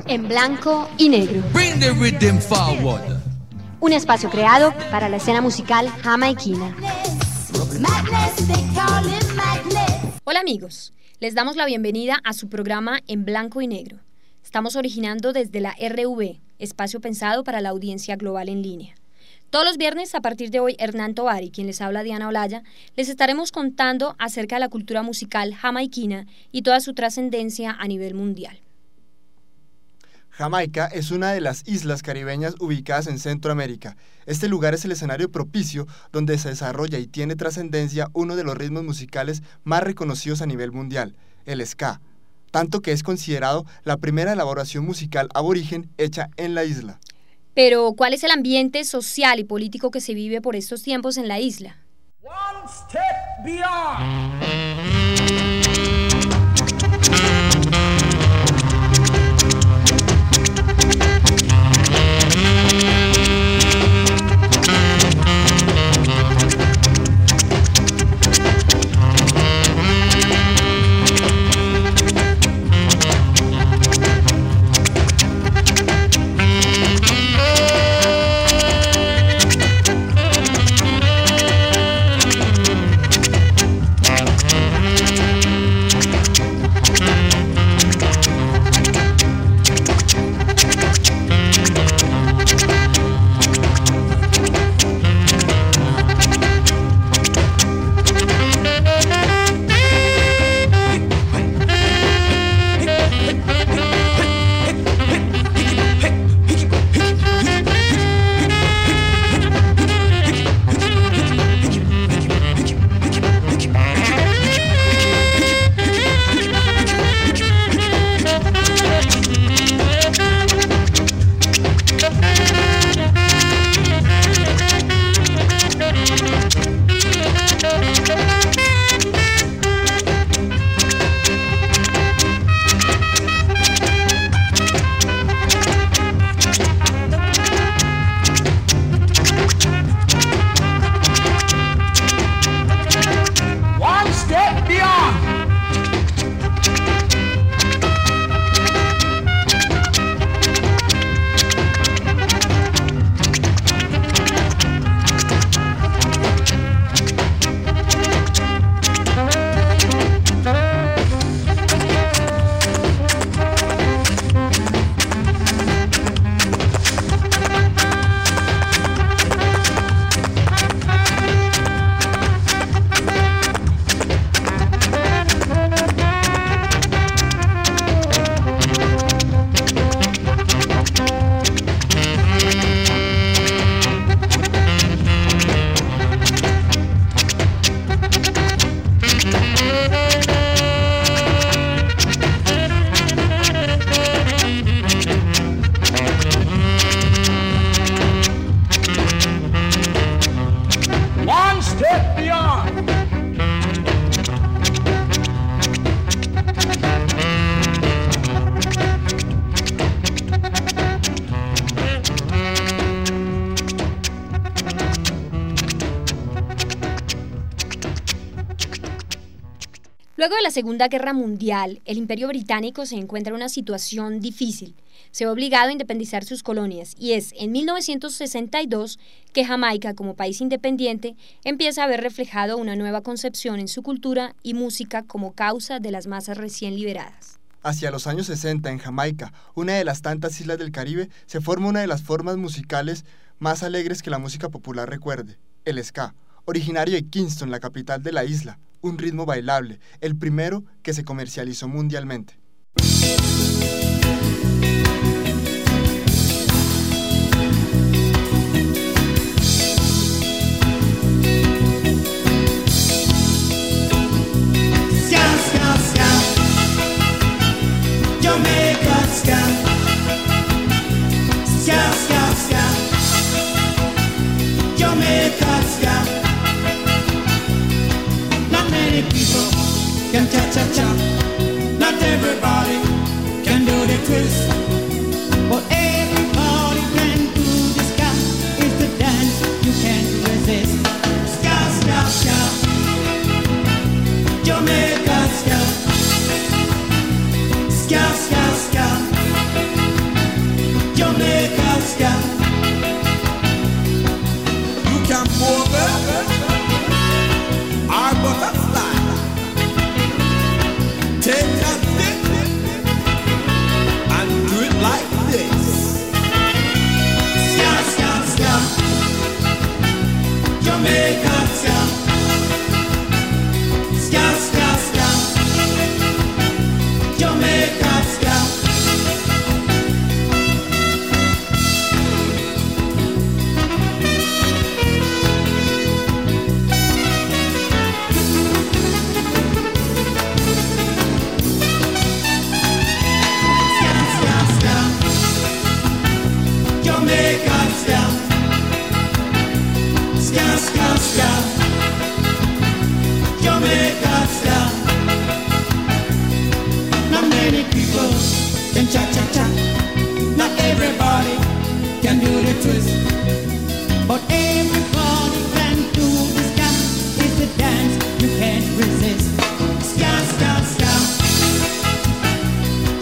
En blanco y negro. Bring the rhythm forward. Un espacio creado para la escena musical jamaiquina. Hola amigos, les damos la bienvenida a su programa En blanco y negro. Estamos originando desde la RV, espacio pensado para la audiencia global en línea. Todos los viernes, a partir de hoy, Hernán Tovar y quien les habla, Diana Olaya, les estaremos contando acerca de la cultura musical jamaiquina y toda su trascendencia a nivel mundial. Jamaica es una de las islas caribeñas ubicadas en Centroamérica. Este lugar es el escenario propicio donde se desarrolla y tiene trascendencia uno de los ritmos musicales más reconocidos a nivel mundial, el ska, tanto que es considerado la primera elaboración musical aborigen hecha en la isla. Pero, ¿cuál es el ambiente social y político que se vive por estos tiempos en la isla? One step beyond. Luego de la Segunda Guerra Mundial, el Imperio Británico se encuentra en una situación difícil. Se ve obligado a independizar sus colonias y es en 1962 que Jamaica, como país independiente, empieza a ver reflejado una nueva concepción en su cultura y música como causa de las masas recién liberadas. Hacia los años 60, en Jamaica, una de las tantas islas del Caribe, se forma una de las formas musicales más alegres que la música popular recuerde, el ska, originario de Kingston, la capital de la isla. Un ritmo bailable, el primero que se comercializó mundialmente. Ska, ska, ska, Jamaica ska. Ska, ska, ska, Jamaica ska. Not many people can cha-cha-cha. Not everybody can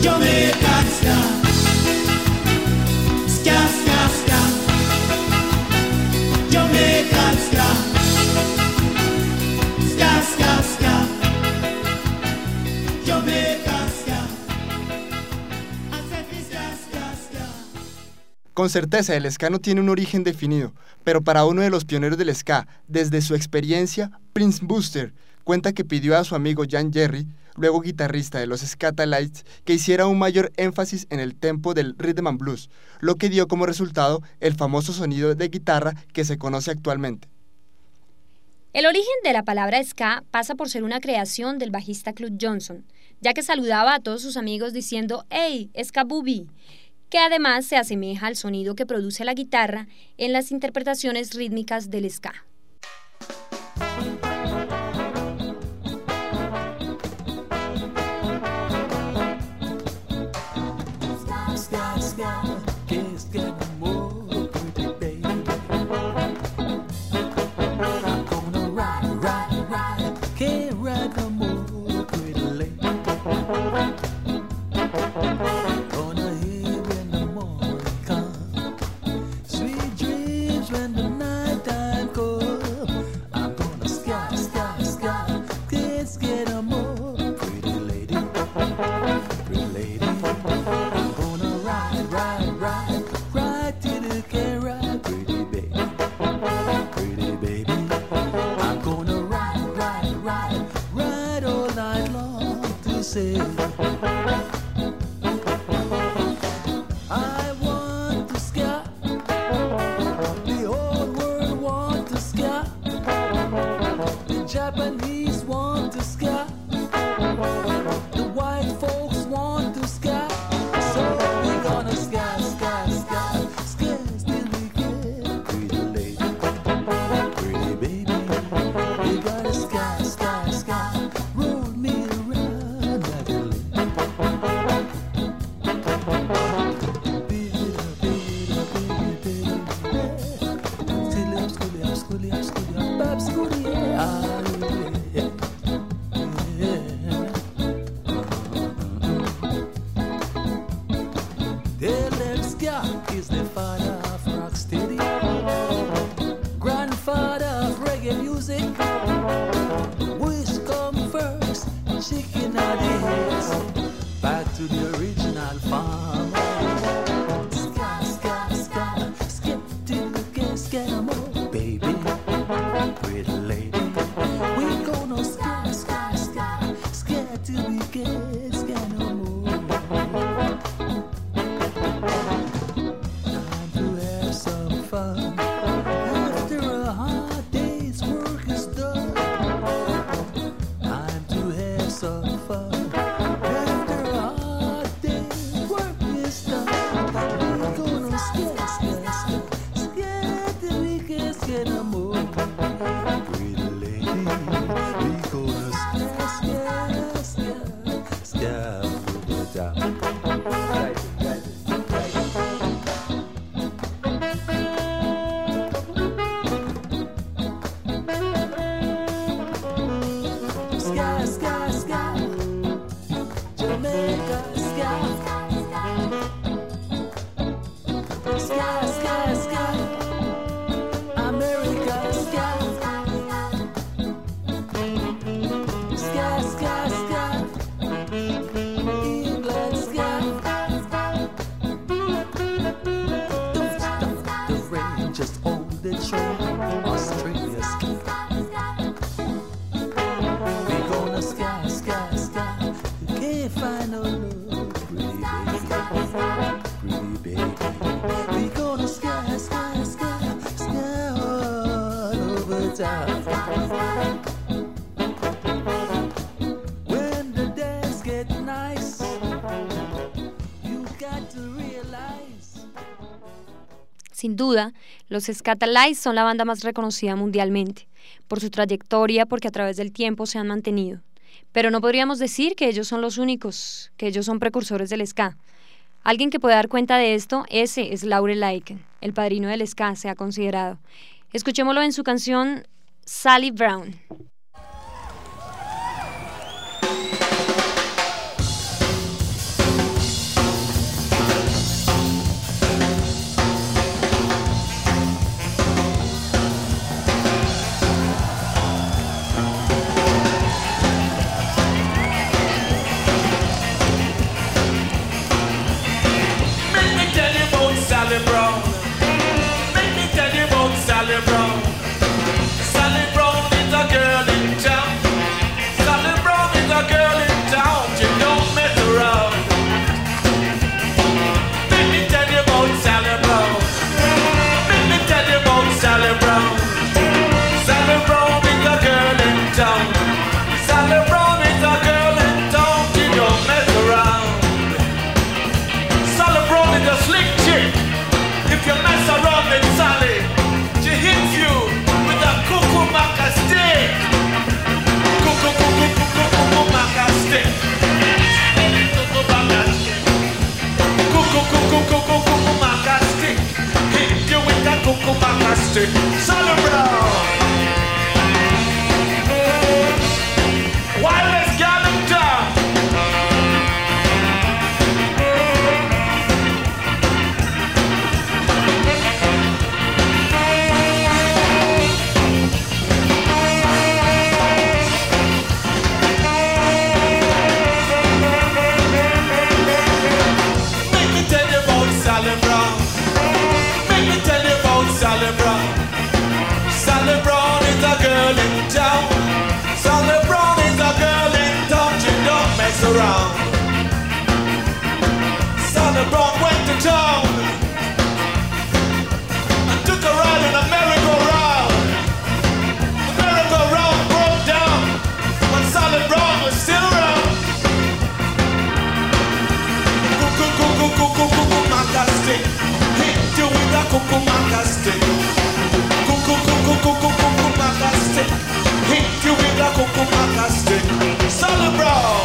Jamaican ska. Ska, ska, ska. Jamaican ska. Ska, ska, ska. Jamaican ska. I said ska, ska, ska. Con certeza, el ska no tiene un origen definido, pero para uno de los pioneros del ska, desde su experiencia, Prince Buster cuenta que pidió a su amigo Jan Jerry, luego guitarrista de los Skatalites, que hiciera un mayor énfasis en el tempo del rhythm and blues, lo que dio como resultado el famoso sonido de guitarra que se conoce actualmente. El origen de la palabra ska pasa por ser una creación del bajista Club Johnson, ya que saludaba a todos sus amigos diciendo «Hey, ska booby», que además se asemeja al sonido que produce la guitarra en las interpretaciones rítmicas del ska. Sin duda, los Skatalites son la banda más reconocida mundialmente, por su trayectoria, porque a través del tiempo se han mantenido. Pero no podríamos decir que ellos son los únicos, que ellos son precursores del ska. Alguien que puede dar cuenta de esto, ese es Laurel Aitken, el padrino del ska, se ha considerado. Escuchémoslo en su canción Sally Brown. stick. Solid Brown. Wireless gal in town. Make me tell you about Sally Brown. Make me tell you about Sally Brown. Sally Brown is a girl in town. Sally Brown is a girl in town. She don't mess around. Sally Brown went to town and took a ride in a merry-go-round. The merry-go-round broke down, but Sally Brown was still around. Cuckoo-cuckoo-cuckoo-cuckoo-maca stick. Hit you with a cuckoo-maca stick. Cuckoo-cuckoo-cuckoo-cuckoo-maca stick. Hit you with a cuckoo-maca stick. Sally Brown.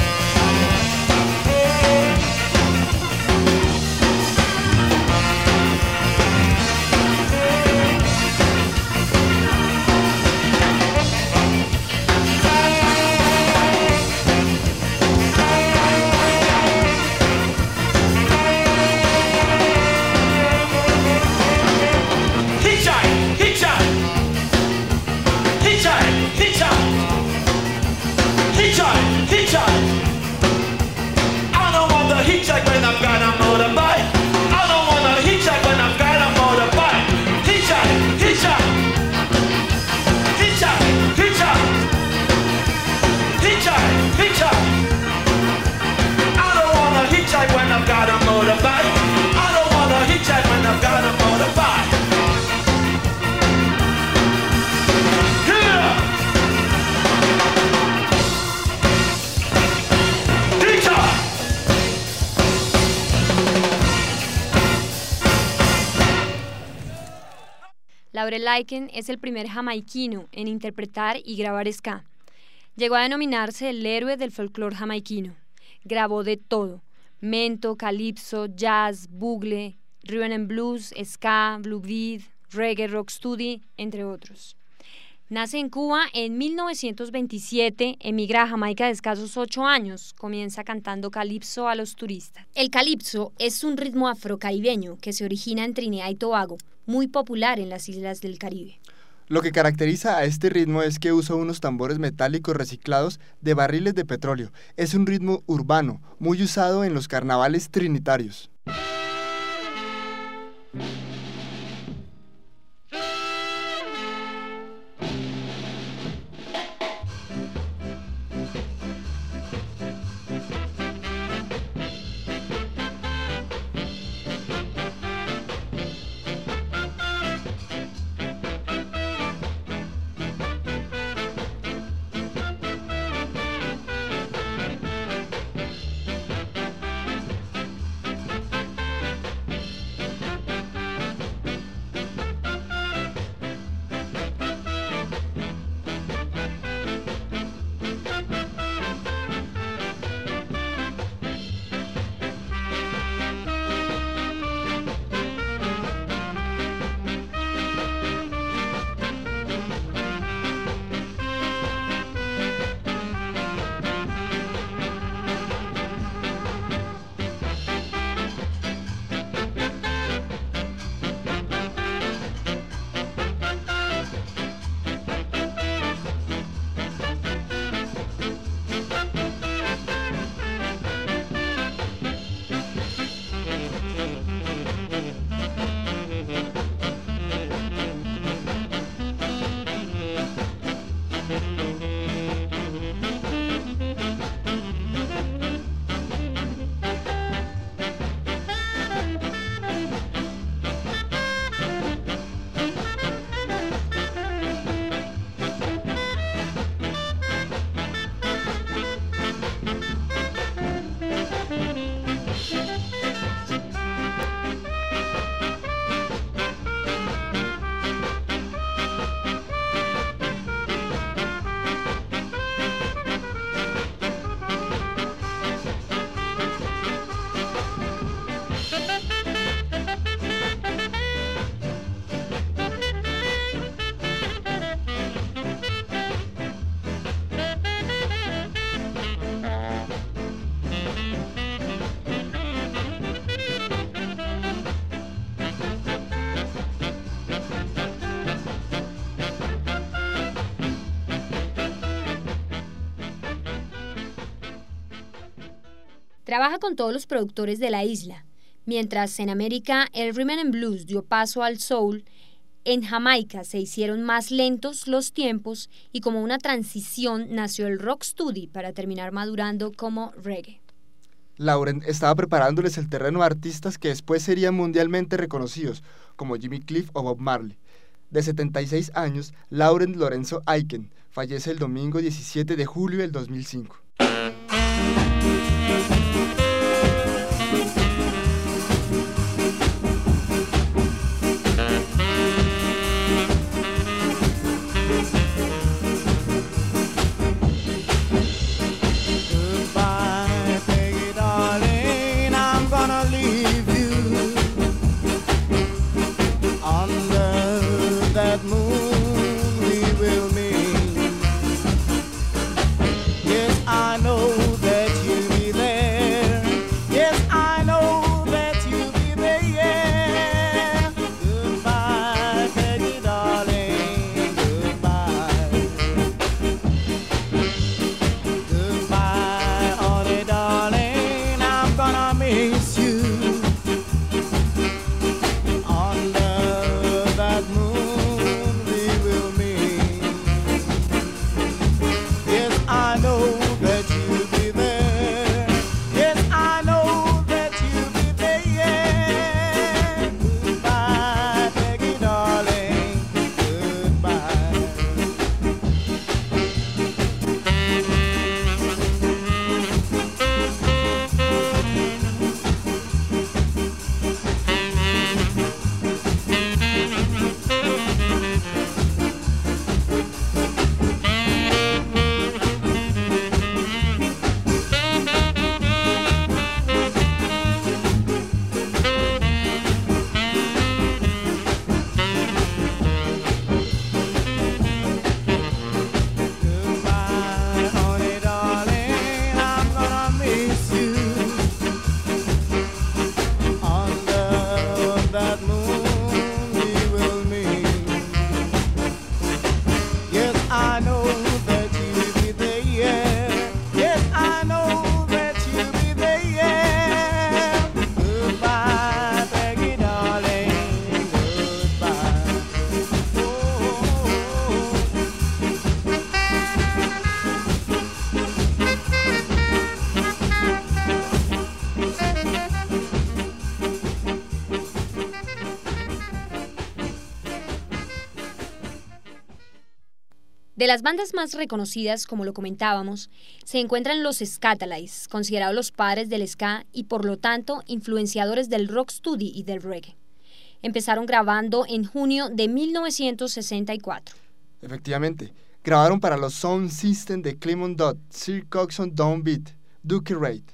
Hitchhike, hitchhike. Hitchhike, hitchhike. Hitchhike, hitchhike. I don't want to hitchhike when I've got a motorbike. I don't want to hitchhike when I've got a motorbike. Hitchhike, hitchhike. Hitchhike, hitchhike. Hitchhike, hitchhike. I don't want to hitchhike when I've got a motorbike. I don't want to hitchhike when I've got a motorbike. Yeah. Hitchhike. Laurel Lycan es el primer jamaiquino en interpretar y grabar ska. Llegó a denominarse el héroe del folclore jamaiquino. Grabó de todo: mento, calipso, jazz, bugle, rhythm and blues, ska, blue beat, reggae, rocksteady, entre otros. Nace en Cuba en 1927, emigra a Jamaica de escasos 8 años, comienza cantando calipso a los turistas. El calipso es un ritmo afrocaribeño que se origina en Trinidad y Tobago, muy popular en las islas del Caribe. Lo que caracteriza a este ritmo es que usa unos tambores metálicos reciclados de barriles de petróleo. Es un ritmo urbano, muy usado en los carnavales trinitarios. Trabaja con todos los productores de la isla. Mientras en América el rhythm and blues dio paso al soul, en Jamaica se hicieron más lentos los tiempos y como una transición nació el rocksteady para terminar madurando como reggae. Laurent estaba preparándoles el terreno a artistas que después serían mundialmente reconocidos, como Jimmy Cliff o Bob Marley. De 76 años, Laurent Lorenzo Aiken fallece el domingo 17 de julio del 2005. De las bandas más reconocidas, como lo comentábamos, se encuentran los Skatalites, considerados los padres del ska y por lo tanto influenciadores del rocksteady y del reggae. Empezaron grabando en junio de 1964. Efectivamente, grabaron para los Sound System de Clement Dodd, Sir Coxsone Downbeat, Duke Reid.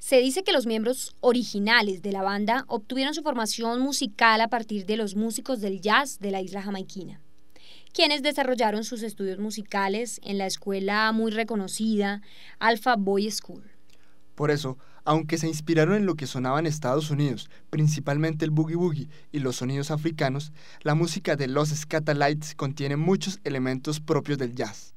Se dice que los miembros originales de la banda obtuvieron su formación musical a partir de los músicos del jazz de la isla jamaiquina, quienes desarrollaron sus estudios musicales en la escuela muy reconocida Alpha Boy School. Por eso, aunque se inspiraron en lo que sonaba en Estados Unidos, principalmente el boogie woogie y los sonidos africanos, la música de los Skatalites contiene muchos elementos propios del jazz.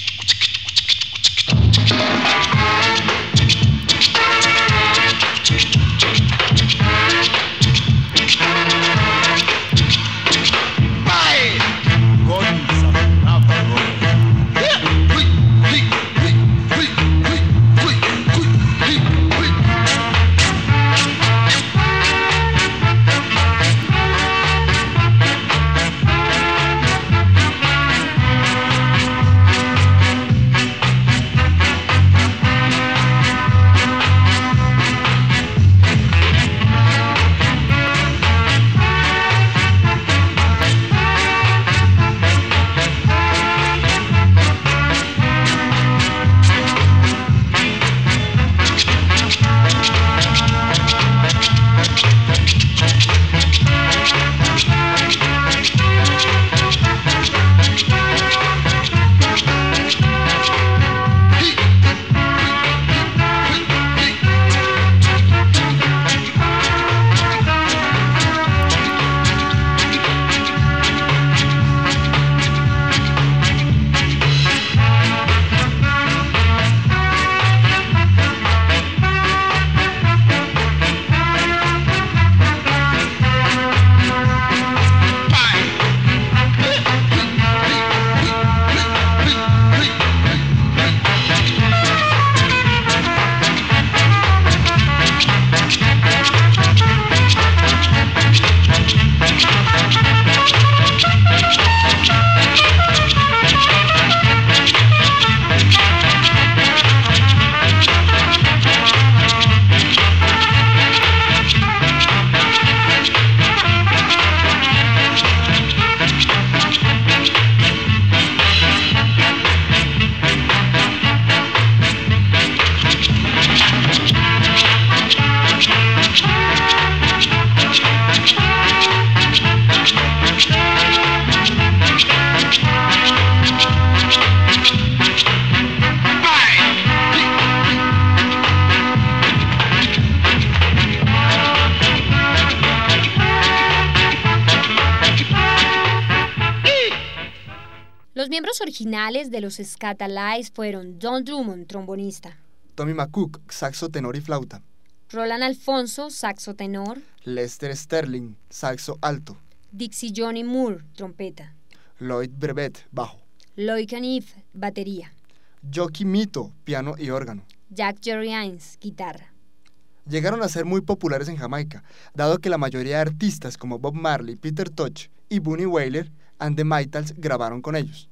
Los miembros originales de los Skatalites fueron Don Drummond, trombonista; Tommy McCook, saxo tenor y flauta; Roland Alfonso, saxo tenor; Lester Sterling, saxo alto; Dixie Johnny Moore, trompeta; Lloyd Brevet, bajo; Lloyd Caniff, batería; Jockey Mito, piano y órgano; Jack Jerry Hines, guitarra. Llegaron a ser muy populares en Jamaica, dado que la mayoría de artistas como Bob Marley, Peter Tosh y Bunny Wailer and the Maytals grabaron con ellos.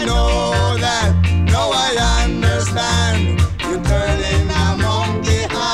Turning a monkey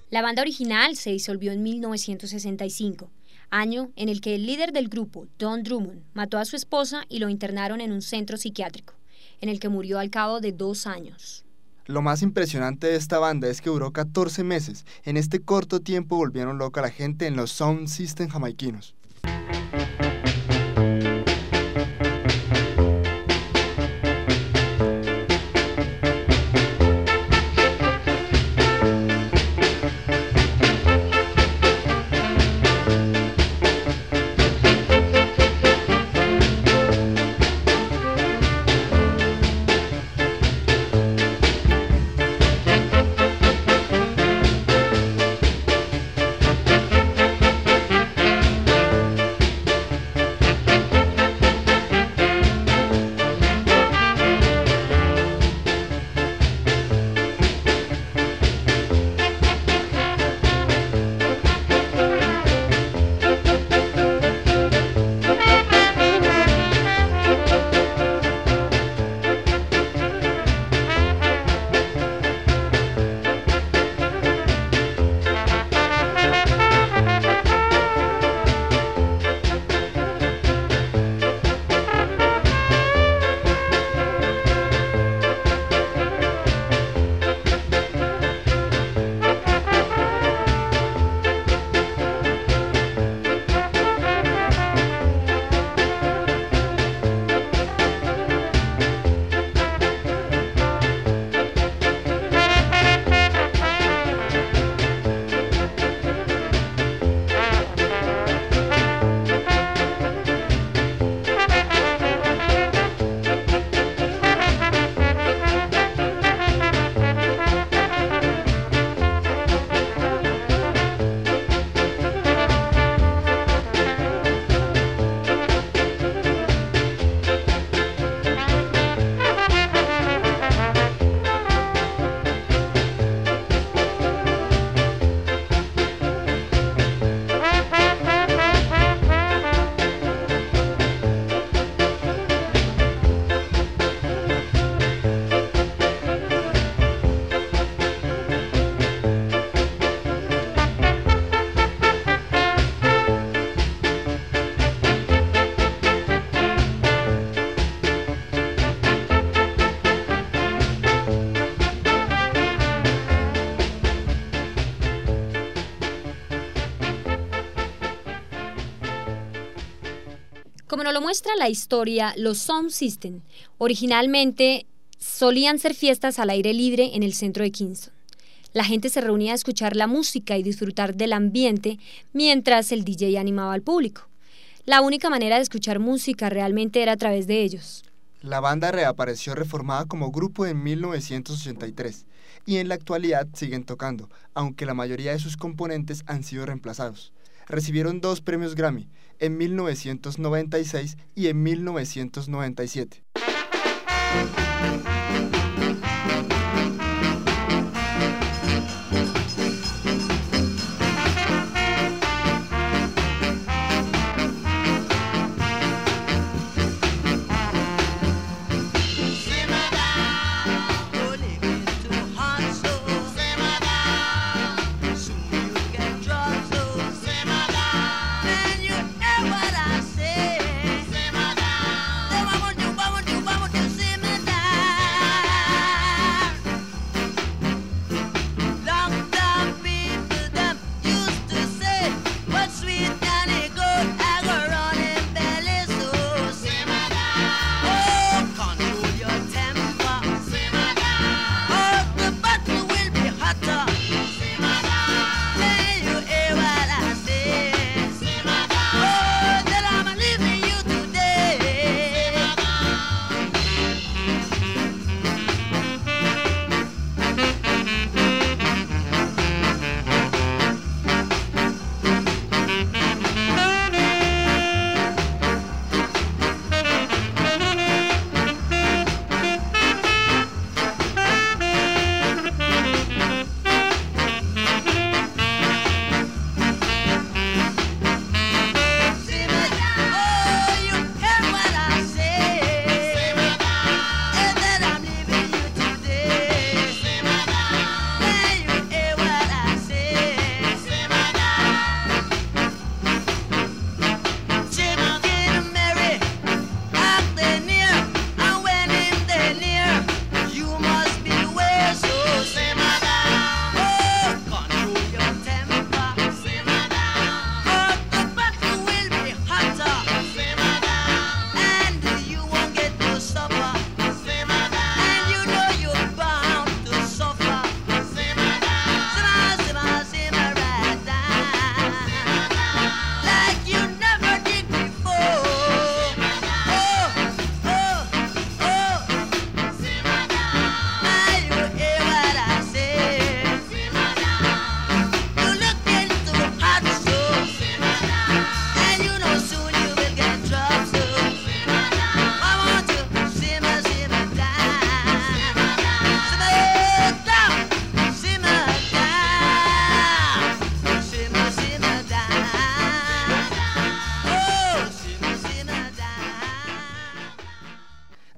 La banda original se disolvió en 1965, año en el que el líder del grupo, Don Drummond, mató a su esposa y lo internaron en un centro psiquiátrico, en el que murió al cabo de 2 años. Lo más impresionante de esta banda es que duró 14 meses. En este corto tiempo volvieron loca a la gente en los sound system jamaiquinos. Como nos lo muestra la historia, los sound system originalmente solían ser fiestas al aire libre en el centro de Kingston. La gente se reunía a escuchar la música y disfrutar del ambiente mientras el DJ animaba al público. La única manera de escuchar música realmente era a través de ellos. La banda reapareció reformada como grupo en 1983 y en la actualidad siguen tocando, aunque la mayoría de sus componentes han sido reemplazados. Recibieron 2 premios Grammy, en 1996 y en 1997.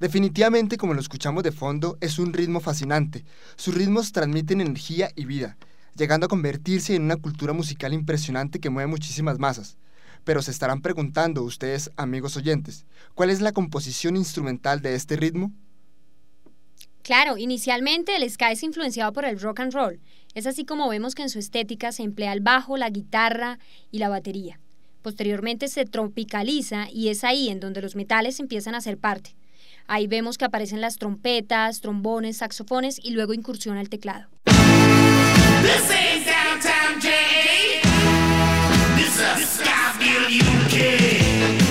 Definitivamente, como lo escuchamos de fondo, es un ritmo fascinante. Sus ritmos transmiten energía y vida, llegando a convertirse en una cultura musical impresionante que mueve muchísimas masas. Pero se estarán preguntando ustedes, amigos oyentes, ¿cuál es la composición instrumental de este ritmo? Claro, inicialmente el ska es influenciado por el rock and roll. Es así como vemos que en su estética se emplea el bajo, la guitarra y la batería. Posteriormente se tropicaliza y es ahí en donde los metales empiezan a ser parte. Ahí vemos que aparecen las trompetas, trombones, saxofones y luego incursiona el teclado. This ain't downtown J.A. This is Skyfield, UK.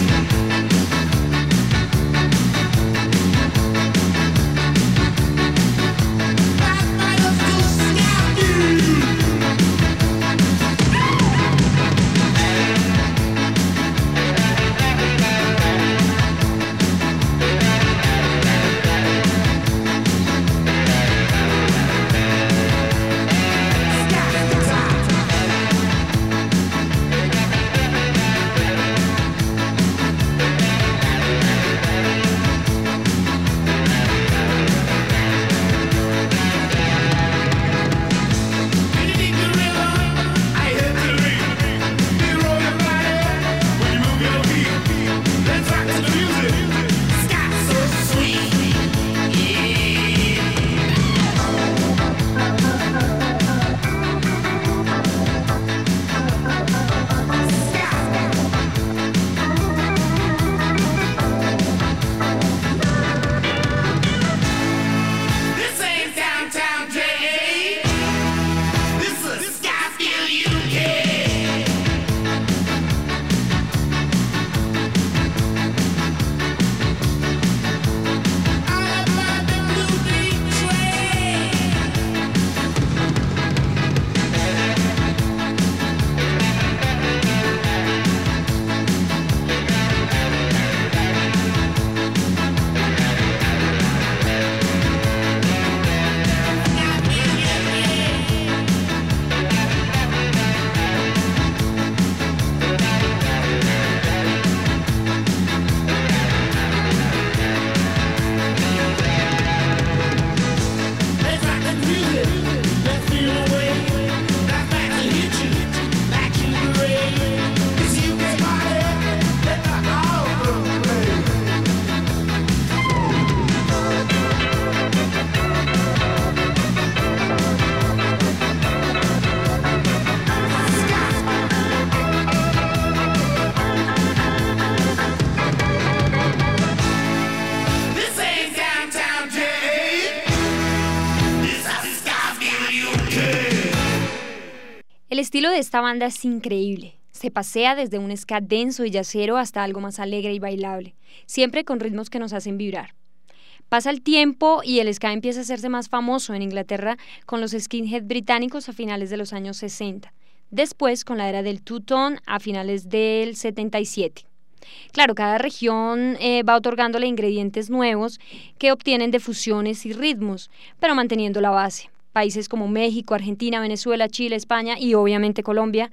El estilo de esta banda es increíble. Se pasea desde un ska denso y yacero hasta algo más alegre y bailable, siempre con ritmos que nos hacen vibrar. Pasa el tiempo y el ska empieza a hacerse más famoso en Inglaterra con los skinhead británicos a finales de los años 60, después con la era del two-tone a finales del 77. Claro, cada región va otorgándole ingredientes nuevos que obtienen de fusiones y ritmos, pero manteniendo la base. Países como México, Argentina, Venezuela, Chile, España y obviamente Colombia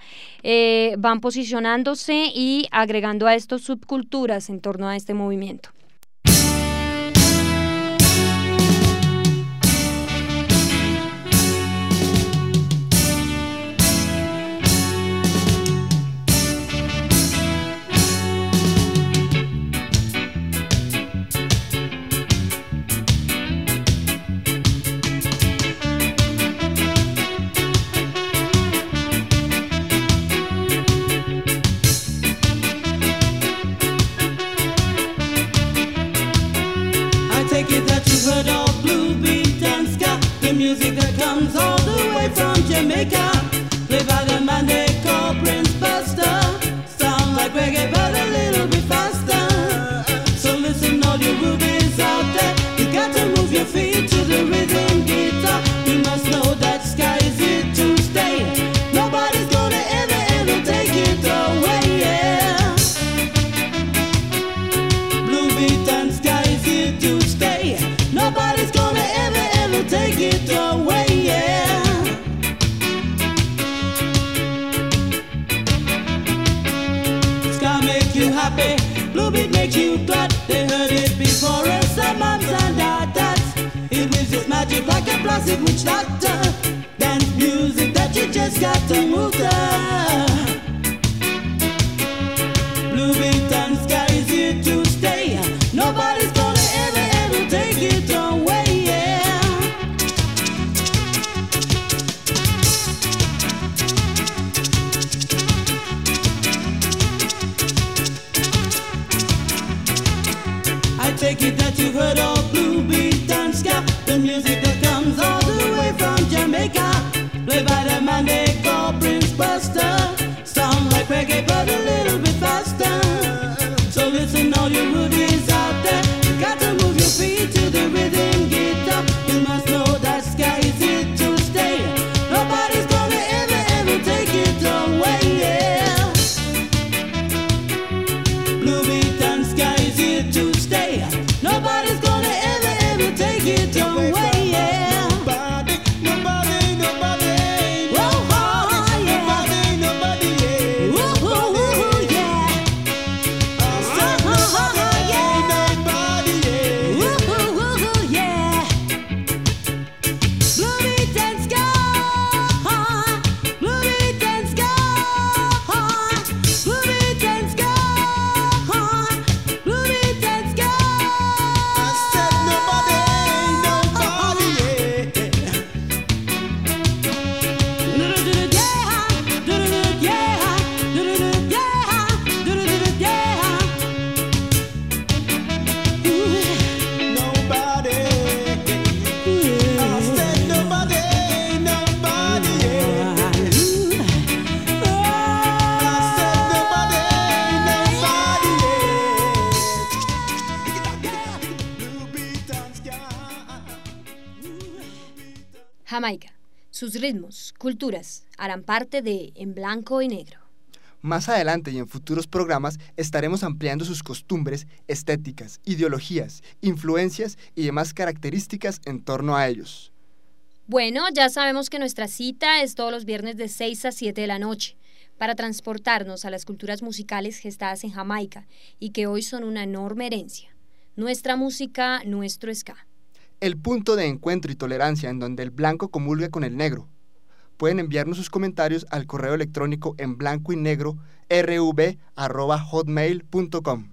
van posicionándose y agregando a estos subculturas en torno a este movimiento. Music that comes all the way from Jamaica, played by the man they call Prince Buster. Sound like reggae but a little bit faster. So listen all you rubies out there, you got to move your feet to the rhythm guitar. You must know that sky is here to stay. Nobody's gonna ever take it away, yeah. Blue beat and sky is here to stay. Nobody's gonna ever take it away, yeah. Ska make you happy, blue beat makes you glad. They heard it before us, massive witch doctor. Dance music that you just got to move to. Blue beat and sky is here to stay. Nobody's gonna ever take it away, yeah. I take it that you've heard of Blue beat and ska, the music that comes all the way from Jamaica, played by the man they call Prince Buster. Sound like reggae but a little bit faster. So listen all you rudies out there, you got to move your feet to the rhythm guitar. You must know that sky is here to stay. Nobody's gonna ever take it away, yeah. Blue beat and sky is here to stay. Nobody's gonna ever take it away, yeah. Nobody. Oh, yeah. Nobody, yeah. Ooh, yeah. Jamaica. Sus ritmos, culturas, harán parte de En Blanco y Negro. Más adelante y en futuros programas estaremos ampliando sus costumbres, estéticas, ideologías, influencias y demás características en torno a ellos. Bueno, ya sabemos que nuestra cita es todos los viernes de 6 a 7 de la noche para transportarnos a las culturas musicales gestadas en Jamaica y que hoy son una enorme herencia. Nuestra música, nuestro ska. El punto de encuentro y tolerancia en donde el blanco comulga con el negro. Pueden enviarnos sus comentarios al correo electrónico en blanco y negro rv@hotmail.com.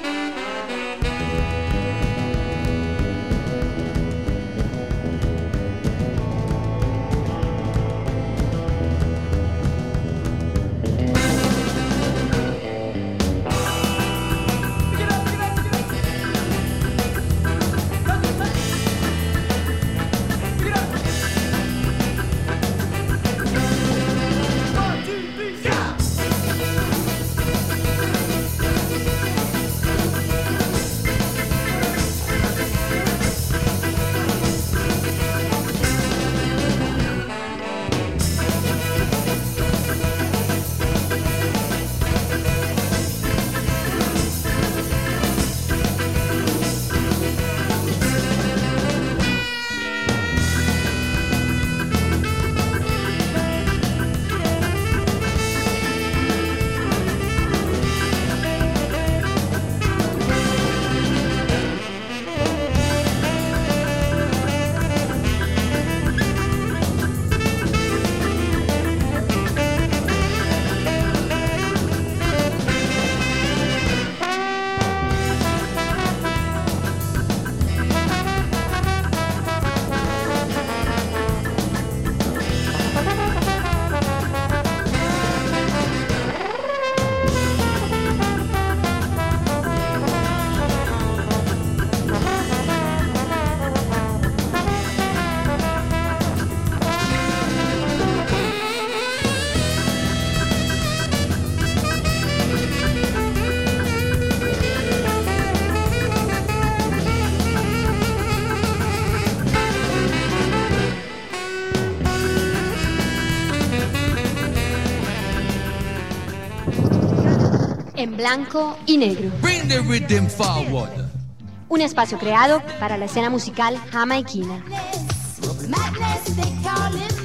En Blanco y Negro. Bring the rhythm forward. Un espacio creado para la escena musical jamaiquina. Madness, they call it